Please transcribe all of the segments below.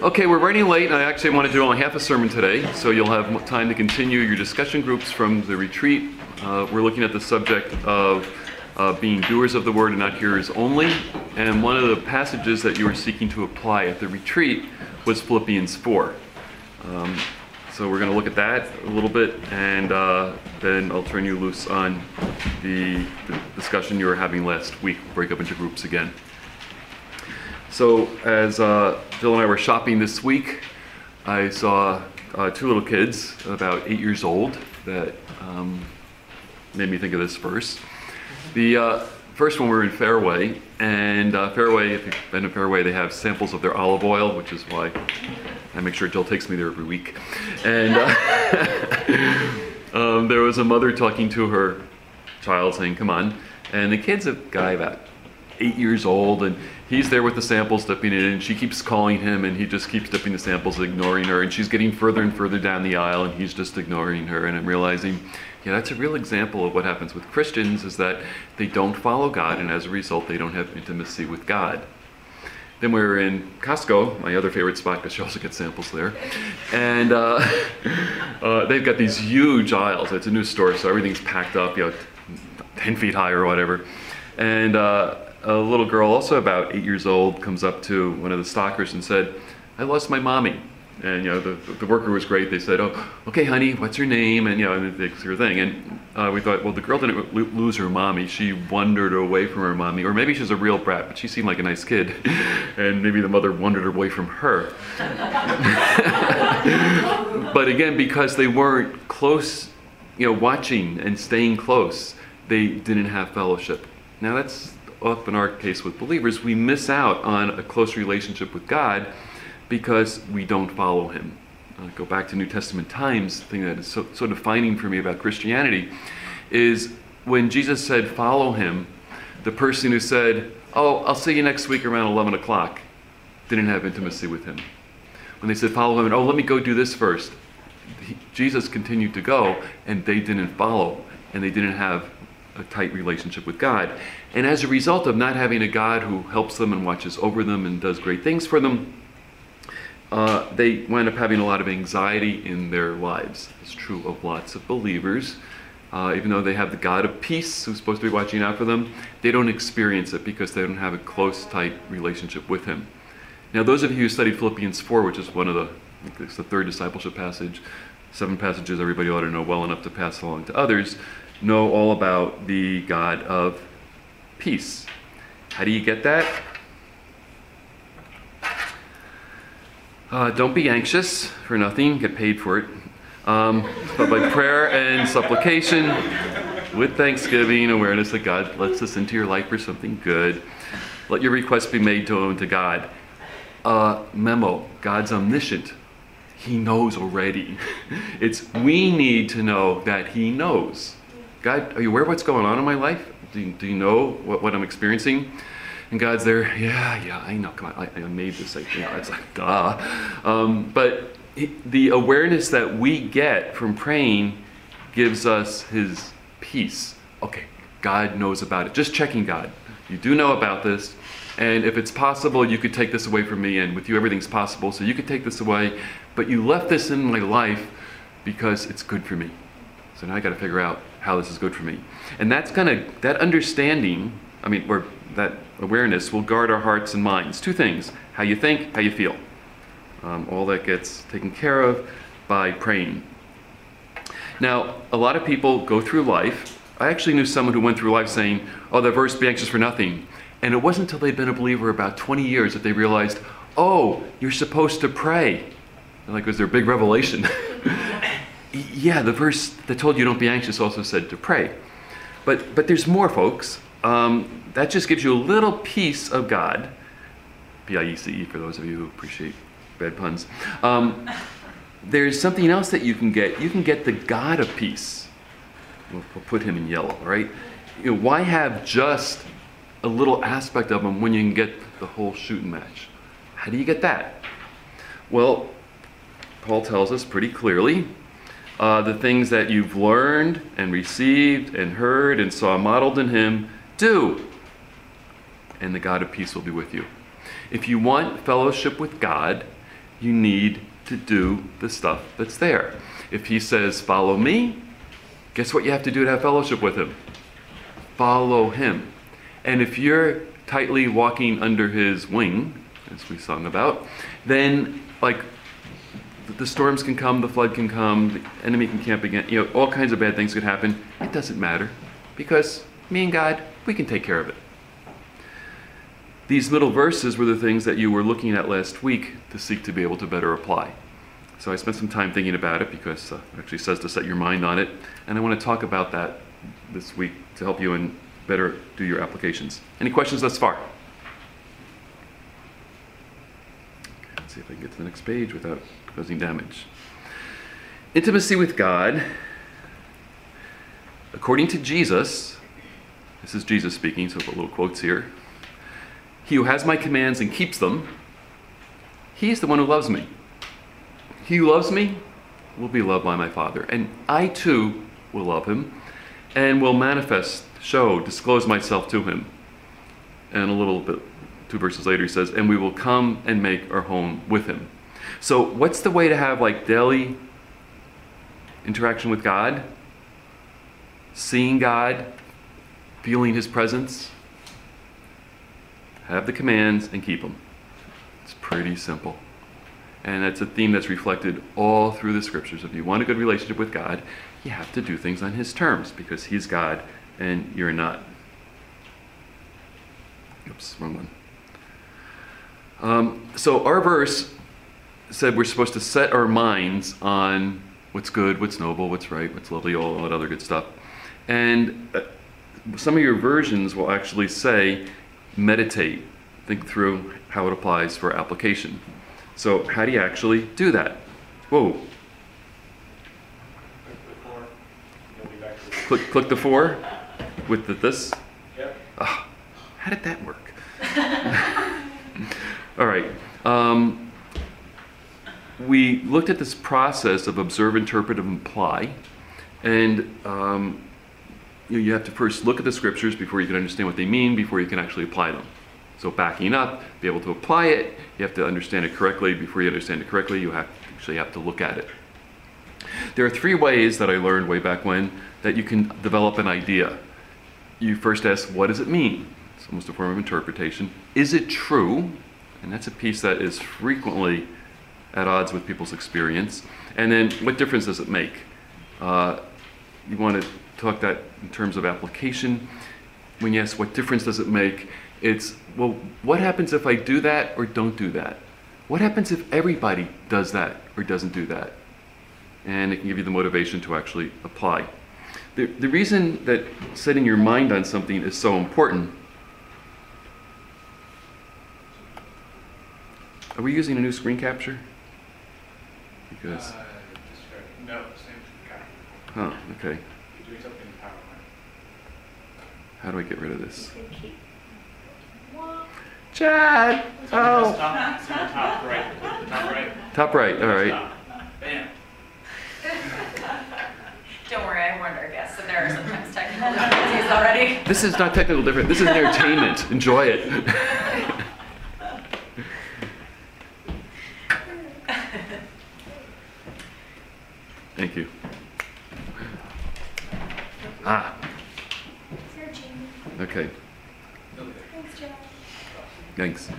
Okay, we're running late, and I actually want to do only half a sermon today, so you'll have time to continue your discussion groups from the retreat. We're looking at the subject of being doers of the word and not hearers only, and one of the passages that you were seeking to apply at the retreat was Philippians 4. So we're going to look at that a little bit, and then I'll turn you loose on the discussion you were having last week. We'll break up into groups again. So as Jill and I were shopping this week, I saw two little kids, about 8 years old, that made me think of this verse. The first one, we were in Fairway, and Fairway, if you've been to Fairway, they have samples of their olive oil, which is why I make sure Jill takes me there every week. And there was a mother talking to her child saying, "Come on." And the kid's a guy about 8 years old, and he's there with the samples dipping it in, and she keeps calling him, and he just keeps dipping the samples, ignoring her, and she's getting further and further down the aisle, and he's just ignoring her. And I'm realizing, yeah, that's a real example of what happens with Christians, is that they don't follow God, and as a result, they don't have intimacy with God. Then we were in Costco, my other favorite spot, because she also gets samples there. And they've got these huge aisles. It's a new store, so everything's packed up, 10 feet high or whatever. And a little girl, also about 8 years old, comes up to one of the stockers and said, "I lost my mommy." And the worker was great. They said, "Oh, okay, honey, what's her name?" And and the sort of thing. And we thought, well, the girl didn't lose her mommy. She wandered away from her mommy, or maybe she's a real brat, but she seemed like a nice kid, and maybe the mother wandered away from her. But again, because they weren't close, watching and staying close, they didn't have fellowship. Now that's often our case with believers. We miss out on a close relationship with God because we don't follow him. Go back to New Testament times. The thing that is so defining for me about Christianity is when Jesus said, "Follow him," the person who said, "Oh, I'll see you next week around 11 o'clock, didn't have intimacy with him. When they said, "Follow him," and, "Oh, let me go do this first," Jesus continued to go, and they didn't follow, and they didn't have a tight relationship with God. And as a result of not having a God who helps them and watches over them and does great things for them, they wind up having a lot of anxiety in their lives. It's true of lots of believers. Even though they have the God of peace who's supposed to be watching out for them, they don't experience it because they don't have a close, tight relationship with him. Now, those of you who studied Philippians 4, which is one of it's the third discipleship passage, 7 passages everybody ought to know well enough to pass along to others, know all about the God of peace. How do you get that? Don't be anxious for nothing, get paid for it. But by prayer and supplication, with thanksgiving, awareness that God lets this into your life for something good, let your requests be made known to God. Memo, God's omniscient. He knows already. We need to know that he knows. God, are you aware of what's going on in my life? Do you know what I'm experiencing? And God's there, yeah, I know, come on, I made this, it's like, duh. But the awareness that we get from praying gives us his peace. Okay, God knows about it. Just checking God. You do know about this, and if it's possible, you could take this away from me, and with you everything's possible, so you could take this away, but you left this in my life because it's good for me. So now I got to figure out how this is good for me. And that's that understanding, or that awareness will guard our hearts and minds. 2 things: how you think, how you feel. All that gets taken care of by praying. Now, a lot of people go through life. I actually knew someone who went through life saying, "Oh, that verse, be anxious for nothing." And it wasn't until they'd been a believer about 20 years that they realized, "Oh, you're supposed to pray." And it was their big revelation. Yeah, the verse that told you don't be anxious also said to pray. But there's more, folks. That just gives you a little piece of God. P-I-E-C-E, for those of you who appreciate bad puns. There's something else that you can get. You can get the God of peace. We'll put him in yellow, right? Why have just a little aspect of him when you can get the whole shooting match? How do you get that? Well, Paul tells us pretty clearly, the things that you've learned and received and heard and saw modeled in him, do, and the God of peace will be with you. If you want fellowship with God, you need to do the stuff that's there. If he says, follow me, guess what you have to do to have fellowship with him? Follow him. And if you're tightly walking under his wing, as we sung about, then like the storms can come, the flood can come, the enemy can camp again, all kinds of bad things could happen. It doesn't matter, because me and God, we can take care of it. These middle verses were the things that you were looking at last week to seek to be able to better apply. So I spent some time thinking about it, because it actually says to set your mind on it, and I want to talk about that this week to help you and better do your applications. Any questions thus far? Let's see if I can get to the next page without causing damage. Intimacy with God, according to Jesus, this is Jesus speaking, so I'll put little quotes here. He who has my commands and keeps them, he is the one who loves me. He who loves me will be loved by my Father, and I too will love him and will manifest, show, disclose myself to him. And a little bit, 2 verses later, he says, and we will come and make our home with him. So what's the way to have like daily interaction with God? Seeing God, feeling his presence. Have the commands and keep them. It's pretty simple. And that's a theme that's reflected all through the scriptures. If you want a good relationship with God, you have to do things on his terms, because he's God and you're not. Oops, wrong one. So our verse said we're supposed to set our minds on what's good, what's noble, what's right, what's lovely, all that other good stuff. And some of your versions will actually say, meditate, think through how it applies for application. So how do you actually do that? Whoa. Click the 4 with this? Yep. Oh, how did that work? All right. We looked at this process of observe, interpret, and apply. And you have to first look at the scriptures before you can understand what they mean, before you can actually apply them. So backing up, be able to apply it, you have to understand it correctly. Before you understand it correctly, you actually have to look at it. There are 3 ways that I learned way back when that you can develop an idea. You first ask, what does it mean? It's almost a form of interpretation. Is it true? And that's a piece that is frequently at odds with people's experience. And then, what difference does it make? You want to talk that in terms of application. When you ask what difference does it make, it's, well, what happens if I do that or don't do that? What happens if everybody does that or doesn't do that? And it can give you the motivation to actually apply. The reason that setting your mind on something is so important. Are we using a new screen capture? Because no, same capture. Huh, okay. You're doing something in PowerPoint. How do I get rid of this? Chad! Oh! Top right. Top right. Top right, all right. Bam. Don't worry, I warned our guests that there are sometimes technical difficulties already. This is not technical different. This is entertainment. Enjoy it. Thank you. Ah. Okay. Thanks, Jeff. Thanks.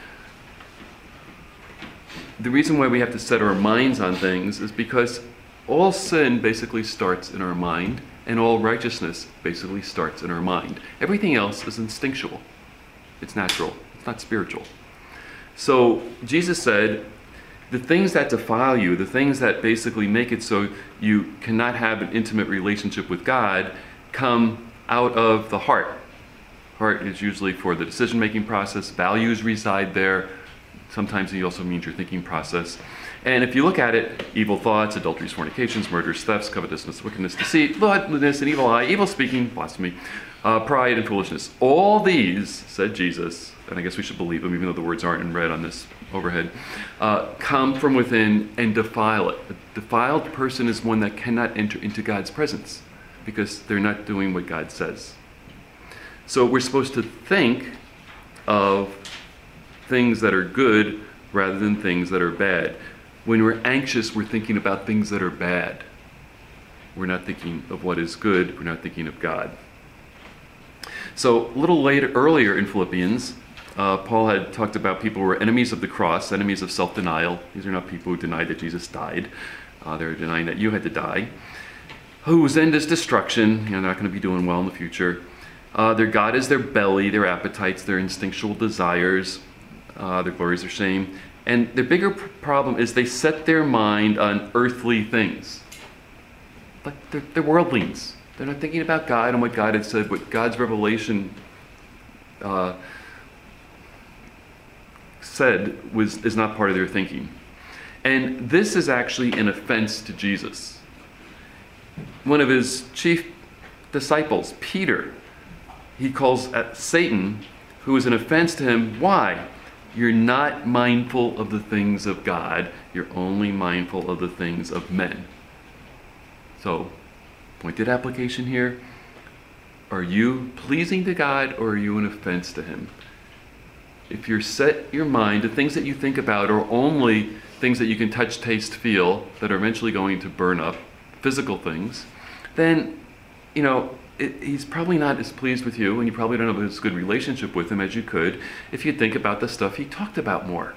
The reason why we have to set our minds on things is because all sin basically starts in our mind, and all righteousness basically starts in our mind. Everything else is instinctual. It's natural. It's not spiritual. So Jesus said, the things that defile you, the things that basically make it so you cannot have an intimate relationship with God, come out of the heart. Heart is usually for the decision-making process. Values reside there. Sometimes it also means your thinking process. And if you look at it, evil thoughts, adulteries, fornications, murders, thefts, covetousness, wickedness, deceit, bloodlessness, and evil eye, evil speaking, blasphemy, pride, and foolishness. All these, said Jesus, and I guess we should believe them even though the words aren't in red on this overhead, come from within and defile it. A defiled person is one that cannot enter into God's presence because they're not doing what God says. So we're supposed to think of things that are good rather than things that are bad. When we're anxious, we're thinking about things that are bad. We're not thinking of what is good. We're not thinking of God. So a little earlier in Philippians, Paul had talked about people who were enemies of the cross, enemies of self-denial. These are not people who denied that Jesus died. They're denying that you had to die. Whose end is destruction. They're not going to be doing well in the future. Their God is their belly, their appetites, their instinctual desires, their glories, their shame. And their bigger problem is they set their mind on earthly things. Like they're worldlings. They're not thinking about God and what God had said, what God's revelation said is not part of their thinking. And this is actually an offense to Jesus. One of his chief disciples, Peter, he calls Satan, who is an offense to him. Why? You're not mindful of the things of God. You're only mindful of the things of men. So, pointed application here. Are you pleasing to God or are you an offense to him? If you set your mind, the things that you think about are only things that you can touch, taste, feel, that are eventually going to burn up, physical things, then, he's probably not as pleased with you, and you probably don't have as good relationship with him as you could if you think about the stuff he talked about more.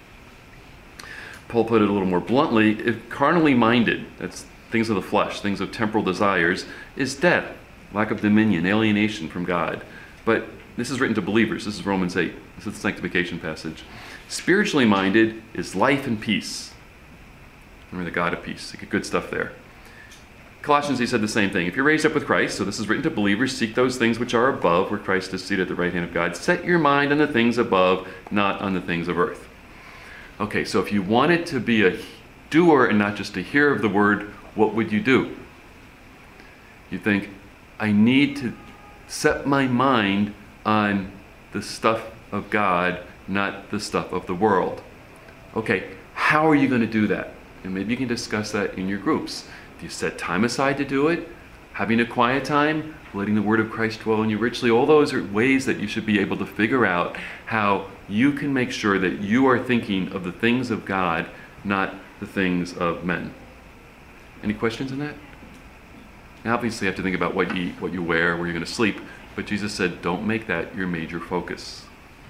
Paul put it a little more bluntly, if carnally minded, that's things of the flesh, things of temporal desires, is death, lack of dominion, alienation from God. But this is written to believers. This is Romans 8. This is the sanctification passage. Spiritually minded is life and peace. Remember the God of peace. You get good stuff there. Colossians, he said the same thing. If you're raised up with Christ, so this is written to believers, seek those things which are above, where Christ is seated at the right hand of God. Set your mind on the things above, not on the things of earth. Okay, so if you wanted to be a doer and not just a hearer of the word, what would you do? You think, I need to set my mind on the stuff of God, not the stuff of the world. Okay, how are you going to do that? And maybe you can discuss that in your groups. Do you set time aside to do it? Having a quiet time? Letting the word of Christ dwell in you richly? All those are ways that you should be able to figure out how you can make sure that you are thinking of the things of God, not the things of men. Any questions on that? Now, obviously, you have to think about what you eat, what you wear, where you're going to sleep. But Jesus said, don't make that your major focus.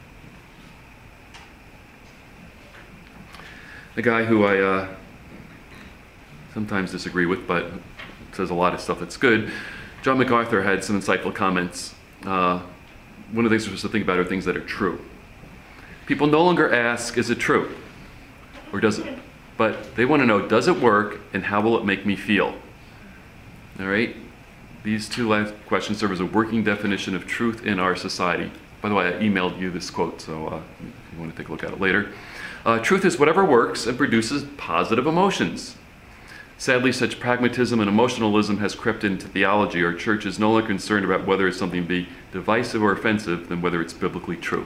The guy who I sometimes disagree with, but says a lot of stuff that's good, John MacArthur had some insightful comments. One of the things we're supposed to think about are things that are true. People no longer ask, is it true? Or does it? But they want to know, does it work and how will it make me feel? All right? These two last questions serve as a working definition of truth in our society. By the way, I emailed you this quote, so if you want to take a look at it later. Truth is whatever works and produces positive emotions. Sadly, such pragmatism and emotionalism has crept into theology. Our church is no longer concerned about whether something be divisive or offensive than whether it's biblically true.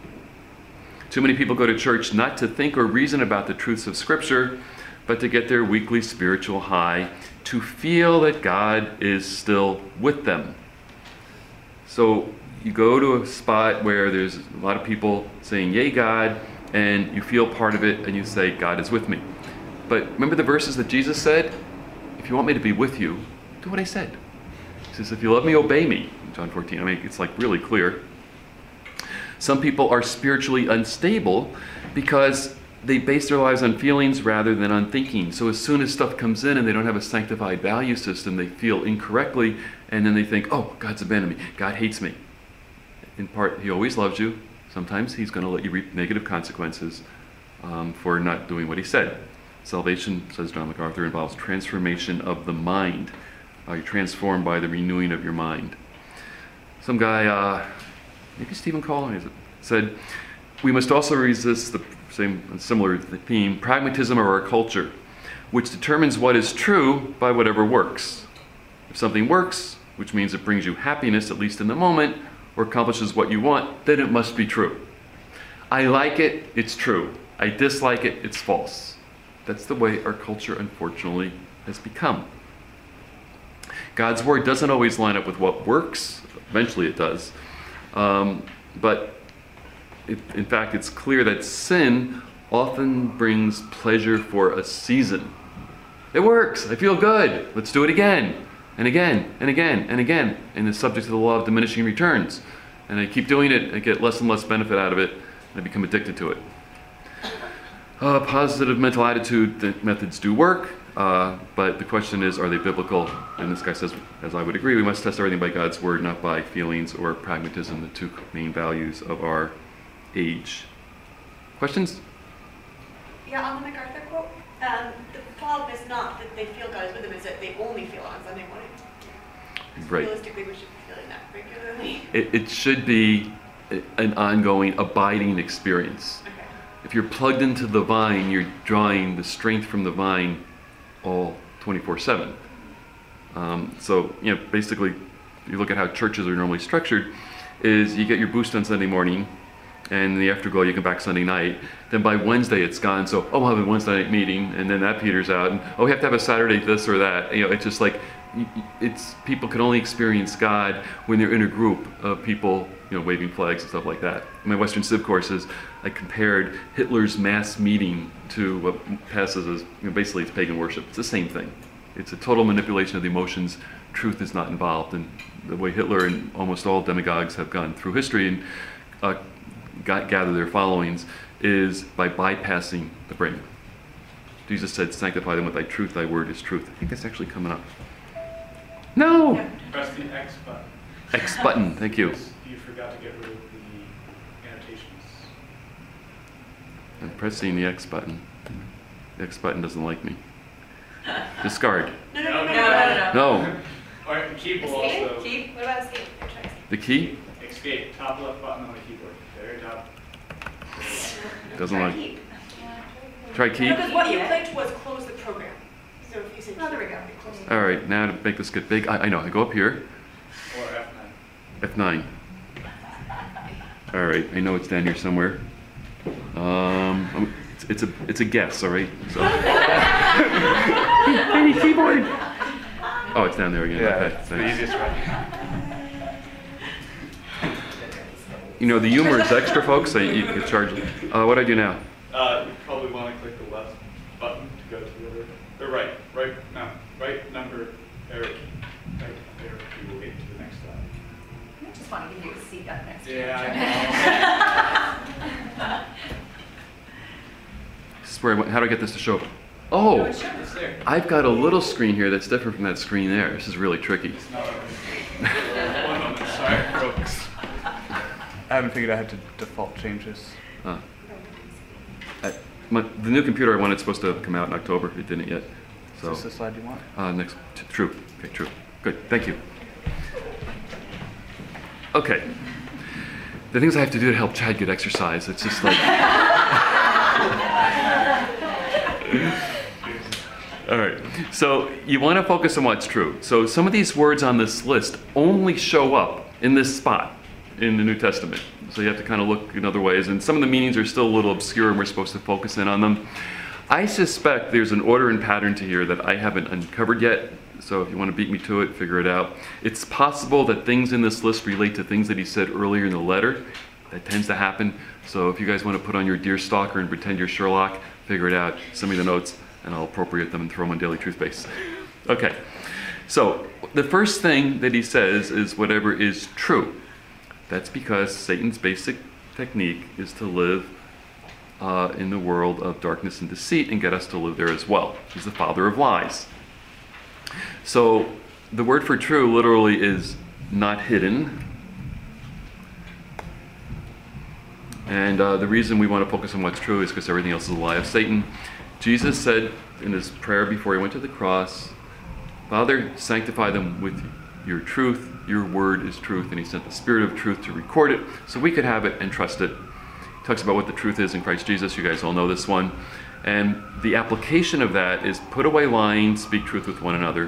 Too many people go to church not to think or reason about the truths of Scripture, but to get their weekly spiritual high, to feel that God is still with them. So you go to a spot where there's a lot of people saying, yay, God, and you feel part of it, and you say, God is with me. But remember the verses that Jesus said? If you want me to be with you, do what I said. He says, if you love me, obey me. John 14. I mean, it's like really clear. Some people are spiritually unstable because they base their lives on feelings rather than on thinking. So as soon as stuff comes in and they don't have a sanctified value system, they feel incorrectly, and then they think, oh, God's abandoned me. God hates me. In part, he always loves you. Sometimes he's going to let you reap negative consequences for not doing what he said. Salvation, says John MacArthur, involves transformation of the mind. You're transformed by the renewing of your mind. Some guy, maybe Stephen Cole, said, we must also resist the same similar theme, pragmatism of our culture, which determines what is true by whatever works. If something works, which means it brings you happiness, at least in the moment, or accomplishes what you want, then it must be true. I like it, it's true. I dislike it, it's false. That's the way our culture, unfortunately, has become. God's word doesn't always line up with what works. Eventually it does. But in fact, it's clear that sin often brings pleasure for a season. It works. I feel good. Let's do it again and again and again and again. And it's subject to the law of diminishing returns. And I keep doing it. I get less and less benefit out of it. And I become addicted to it. Positive mental attitude methods do work. But the question is, are they biblical? And this guy says, as I would agree, we must test everything by God's word, not by feelings or pragmatism, the two main values of our age. Questions? Yeah, on the MacArthur quote, the problem is not that they feel God is with them, is that they only feel on Sunday morning. Right. Realistically, we should be feeling that regularly. It should be an ongoing, abiding experience. Okay. If you're plugged into the vine, you're drawing the strength from the vine all 24/7. So, basically, you look at how churches are normally structured, is you get your boost on Sunday morning, and in the afterglow you come back Sunday night. Then by Wednesday it's gone, so, we'll have a Wednesday night meeting, and then that peters out, and, we have to have a Saturday this or that. It's just like, people can only experience God when they're in a group of people, waving flags and stuff like that. In my Western Civ courses, I compared Hitler's mass meeting to what passes as, basically it's pagan worship. It's the same thing. It's a total manipulation of the emotions. Truth is not involved. And the way Hitler and almost all demagogues have gone through history and gather their followings is by bypassing the brain. Jesus said, sanctify them with thy truth, thy word is truth. I think that's actually coming up. No! Press the X button. X button, thank you. You forgot to get rid of the annotations. I'm pressing the X button. The X button doesn't like me. Discard. No. No. Or keep will Escape? also. Keep? What about escape? Try escape. The key Escape. Top left button on the keyboard. Very top. doesn't Try like. keep. Try keep. Because what you clicked was close the program. So if you said Oh, there we go. close it. All right, now to make this get big, I know. I go up here. Or F9. F9. All right, I know it's down here somewhere. It's a guess, all right? So. Hey, keyboard. Oh, it's down there again. Yeah, Okay, it's the thanks. easiest way. The humor is extra, folks. You get charged. What do I do now? You probably want to click the left button to go to the other. Or right number arrow key. Right arrow key will get to the next slide. I just want to give you a seat up next to you. Yeah, This is where how do I get this to show up? Oh, it's there. I've got a little screen here that's different from that screen there. This is really tricky. It's not one moment. Sorry, folks. I haven't figured out how to default change this. The new computer I wanted supposed to come out in October. It didn't yet. So Is this the slide you want? next, true. Okay, true. Good. Thank you. Okay. The things I have to do to help Chad get exercise. It's just like. All right. So you want to focus on what's true. So some of these words on this list only show up in this spot in the New Testament. So you have to kind of look in other ways. And some of the meanings are still a little obscure and we're supposed to focus in on them. I suspect there's an order and pattern to here that I haven't uncovered yet. So if you want to beat me to it, figure it out. It's possible that things in this list relate to things that he said earlier in the letter. That tends to happen. So if you guys want to put on your deer stalker and pretend you're Sherlock, figure it out, send me the notes, and I'll appropriate them and throw them on Daily Truth Base. Okay, so the first thing that he says is whatever is true. That's because Satan's basic technique is to live in the world of darkness and deceit and get us to live there as well. He's the father of lies. So the word for true literally is not hidden. And the reason we want to focus on what's true is because everything else is a lie of Satan. Jesus said in his prayer before he went to the cross, Father, sanctify them with your truth. Your word is truth. And he sent the Spirit of truth to record it so we could have it and trust it. He talks about what the truth is in Christ Jesus. You guys all know this one. And the application of that is put away lying, speak truth with one another.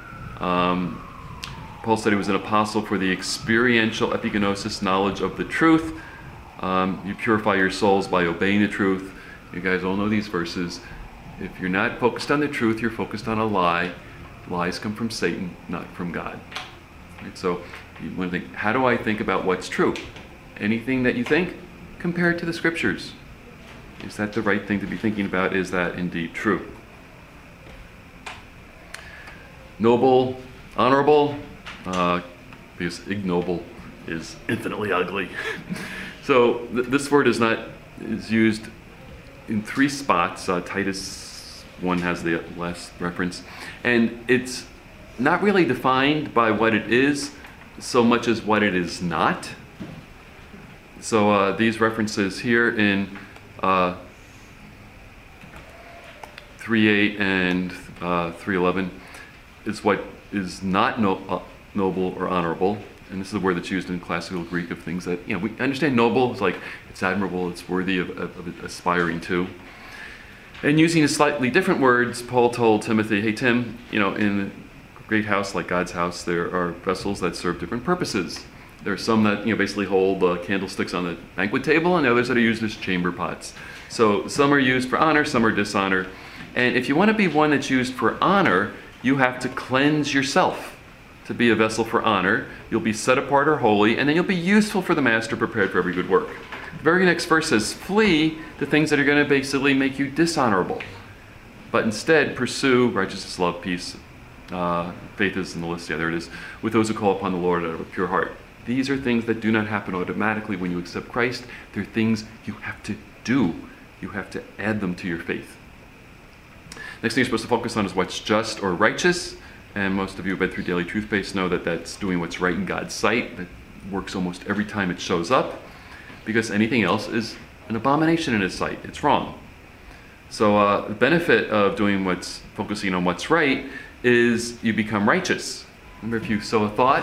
Paul said he was an apostle for the experiential epigenosis knowledge of the truth. You purify your souls by obeying the truth. You guys all know these verses. If you're not focused on the truth, you're focused on a lie. Lies come from Satan, not from God. Right? So you want to think, how do I think about what's true? Anything that you think, compare it to the scriptures. Is that the right thing to be thinking about? Is that indeed true? Noble, honorable, because ignoble is infinitely ugly. So this word is used in 3 spots. Titus 1 has the last reference, and it's not really defined by what it is so much as what it is not. So these references here in 3:8 and 3:11 is what is not noble or honorable. And this is a word that's used in classical Greek of things that, we understand noble. It's like, it's admirable, it's worthy of aspiring to. And using slightly different words, Paul told Timothy, hey Tim, in a great house like God's house, there are vessels that serve different purposes. There are some that, basically hold candlesticks on the banquet table, and others that are used as chamber pots. So some are used for honor, some are dishonor. And if you want to be one that's used for honor, you have to cleanse yourself to be a vessel for honor. You'll be set apart or holy, and then you'll be useful for the master, prepared for every good work. The very next verse says, flee the things that are going to basically make you dishonorable, but instead pursue righteousness, love, peace. Faith is in the list. Yeah, there it is. With those who call upon the Lord out of a pure heart. These are things that do not happen automatically when you accept Christ. They're things you have to do. You have to add them to your faith. Next thing you're supposed to focus on is what's just or righteous. And most of you who've been through Daily Truth Base know that that's doing what's right in God's sight. That works almost every time it shows up, because anything else is an abomination in His sight. It's wrong. So the benefit of focusing on what's right is you become righteous. Remember, if you sow a thought,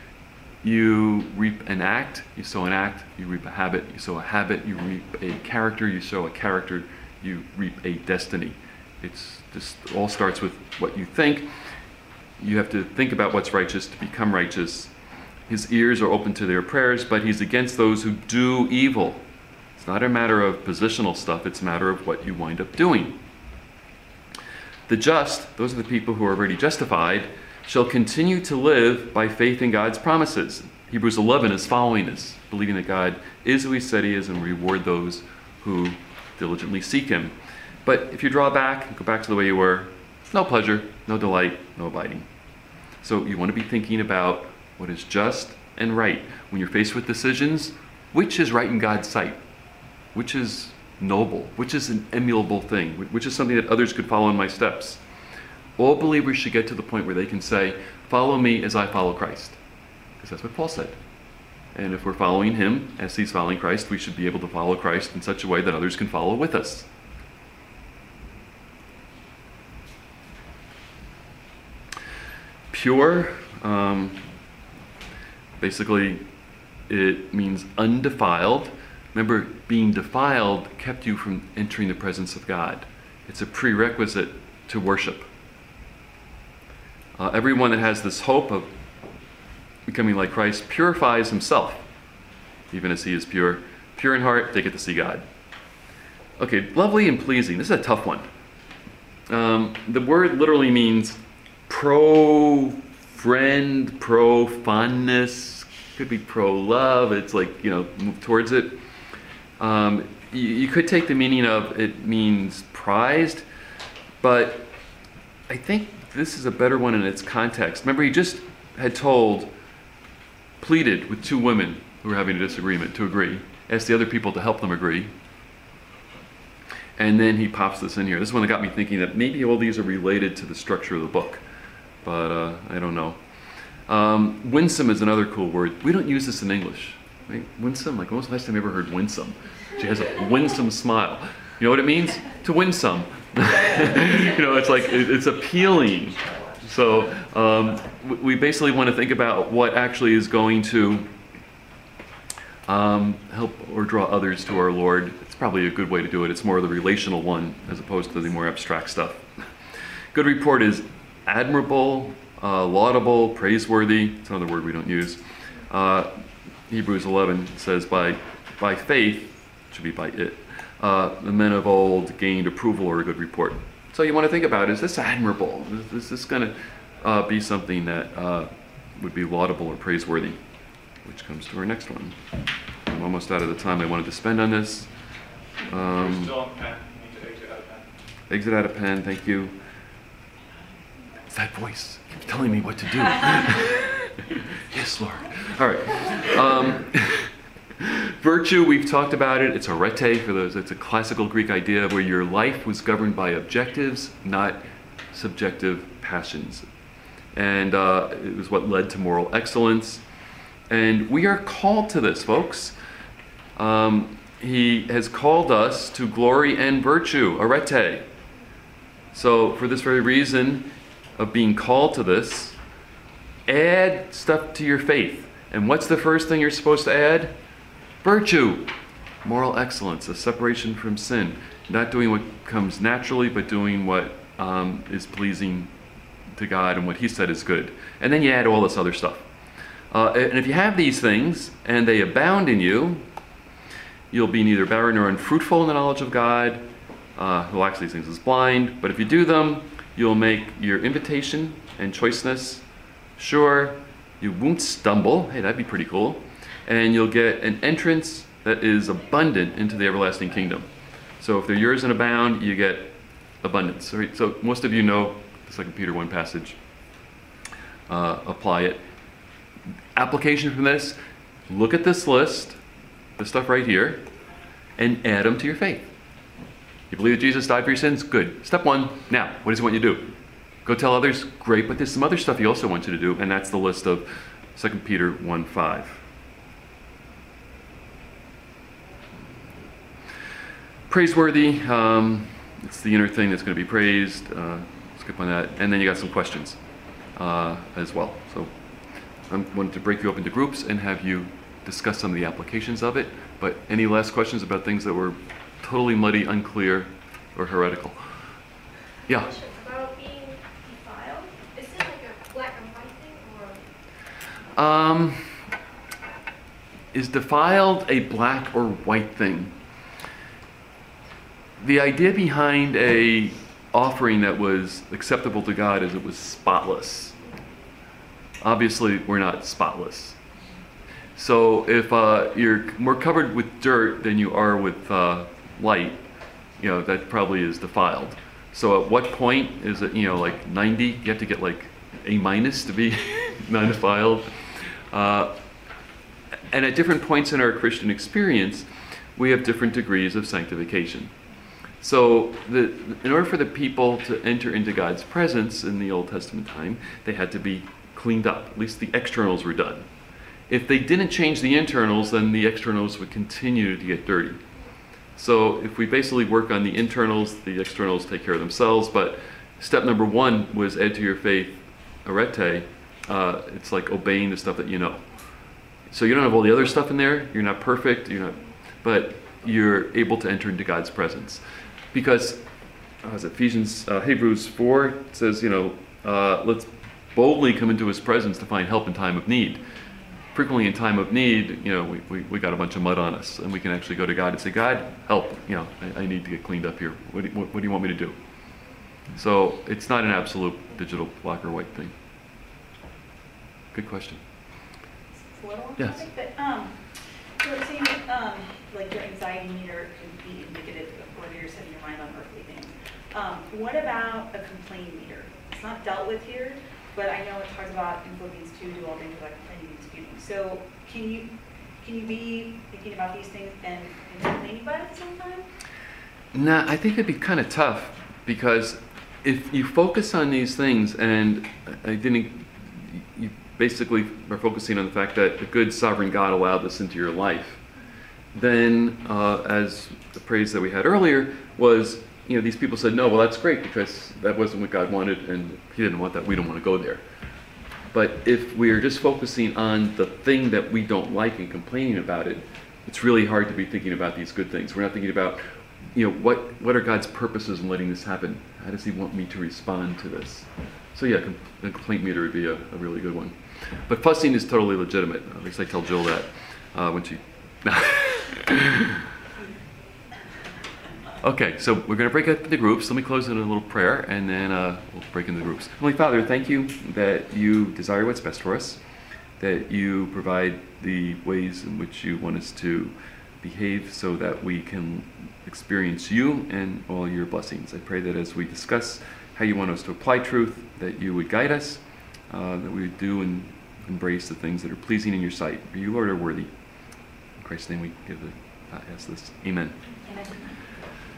you reap an act. You sow an act, you reap a habit. You sow a habit, you reap a character. You sow a character, you reap a destiny. It's just all starts with what you think. You have to think about what's righteous to become righteous. His ears are open to their prayers, but He's against those who do evil. It's not a matter of positional stuff, it's a matter of what you wind up doing. The just, those are the people who are already justified, shall continue to live by faith in God's promises. Hebrews 11 is following this, believing that God is who He said He is and reward those who diligently seek Him. But if you draw back and go back to the way you were, no pleasure, no delight, no abiding. So you want to be thinking about what is just and right. When you're faced with decisions, which is right in God's sight? Which is noble? Which is an emulable thing? Which is something that others could follow in my steps? All believers should get to the point where they can say, follow me as I follow Christ. Because that's what Paul said. And if we're following him as he's following Christ, we should be able to follow Christ in such a way that others can follow with us. Pure, basically it means undefiled. Remember, being defiled kept you from entering the presence of God. It's a prerequisite to worship. Everyone that has this hope of becoming like Christ purifies himself, even as he is pure. Pure in heart, they get to see God. Okay, lovely and pleasing. This is a tough one. The word literally means pro-friend, pro-fondness. Could be pro-love. It's like, move towards it. You could take the meaning of it means prized, but I think this is a better one in its context. Remember, he just had pleaded with two women who were having a disagreement to agree, asked the other people to help them agree, and then he pops this in here. This is one that got me thinking that maybe all these are related to the structure of the book, but I don't know. Winsome is another cool word. We don't use this in English. Right? Winsome, like when was the last time you ever heard winsome? She has a winsome smile. You know what it means? To win some. It's like, it's appealing. So we basically want to think about what actually is going to help or draw others to our Lord. It's probably a good way to do it. It's more of the relational one as opposed to the more abstract stuff. Good report is admirable, laudable, praiseworthy. It's another word we don't use. Hebrews 11 says, by faith, it should be by it, the men of old gained approval or a good report. So you want to think about, is this admirable? Is this going to be something that would be laudable or praiseworthy? Which comes to our next one. I'm almost out of the time I wanted to spend on this. You're still on pen. You need to exit out of pen. Exit out of pen, thank you. It's that voice. Keeps telling me what to do. Yes, Lord. All right. Virtue, we've talked about it. It's arete for those. It's a classical Greek idea where your life was governed by objectives, not subjective passions. And it was what led to moral excellence. And we are called to this, folks. He has called us to glory and virtue, arete. So for this very reason of being called to this, add stuff to your faith. And what's the first thing you're supposed to add? Virtue, moral excellence, a separation from sin. Not doing what comes naturally, but doing what is pleasing to God and what He said is good. And then you add all this other stuff. And if you have these things and they abound in you, you'll be neither barren nor unfruitful in the knowledge of God, who lacks these things is blind. But if you do them, you'll make your invitation and choiceness sure. You won't stumble. Hey, that'd be pretty cool. And you'll get an entrance that is abundant into the everlasting kingdom. So if they're yours and abound, you get abundance. Right? So most of you know the 2 Peter 1 passage. Apply it. Application from this, look at this list, the stuff right here, and add them to your faith. You believe that Jesus died for your sins? Good. Step 1, now, what does He want you to do? Go tell others? Great, but there's some other stuff He also wants you to do, and that's the list of 2 Peter 1:5. Praiseworthy, it's the inner thing that's going to be praised. Skip on that. And then you got some questions as well. So I wanted to break you up into groups and have you discuss some of the applications of it. But any last questions about things that were totally muddy, unclear, or heretical? Yeah? About being defiled, is it like a black and white thing, or? Is defiled a black or white thing? The idea behind a offering that was acceptable to God is it was spotless. Obviously, we're not spotless. So if you're more covered with dirt than you are with light, that probably is defiled. So at what point is it, like 90? You have to get like A- to be non-defiled. And at different points in our Christian experience, we have different degrees of sanctification. So in order for the people to enter into God's presence in the Old Testament time, they had to be cleaned up. At least the externals were done. If they didn't change the internals, then the externals would continue to get dirty. So if we basically work on the internals, the externals take care of themselves. But step number 1 was add to your faith arete. It's like obeying the stuff that you know. So you don't have all the other stuff in there. You're not perfect. But you're able to enter into God's presence. Because Hebrews 4 says, let's boldly come into His presence to find help in time of need. Frequently in time of need, we got a bunch of mud on us, and we can actually go to God and say, God, help, I need to get cleaned up here. What do you want me to do? So it's not an absolute digital black or white thing. Good question. It's a little off Yes. topic, but so it seems like your anxiety meter could be indicative of whether you're setting your mind on earthly things. What about a complaint meter? It's not dealt with here, but I know it talks about in Philippians 2, do all things without complaining and disputing. So can you be thinking about these things and complaining about it at the same time? Nah, I think it'd be kind of tough, because if you focus on these things, and you basically are focusing on the fact that a good sovereign God allowed this into your life, then as the praise that we had earlier was, these people said, no, well, that's great, because that wasn't what God wanted, and He didn't want that. We don't want to go there. But if we are just focusing on the thing that we don't like and complaining about it, it's really hard to be thinking about these good things. We're not thinking about, what are God's purposes in letting this happen? How does He want me to respond to this? So yeah, a complaint meter would be a really good one. But fussing is totally legitimate. At least I tell Jill that when she... Okay, so we're going to break up into groups. Let me close in a little prayer, and then we'll break into groups. Heavenly Father, thank You that You desire what's best for us, that You provide the ways in which You want us to behave so that we can experience you and all your blessings. I pray that as we discuss how you want us to apply truth, that you would guide us, that we would do and embrace the things that are pleasing in your sight. For you, Lord, are worthy. In Christ's name we ask this. Amen. Amen.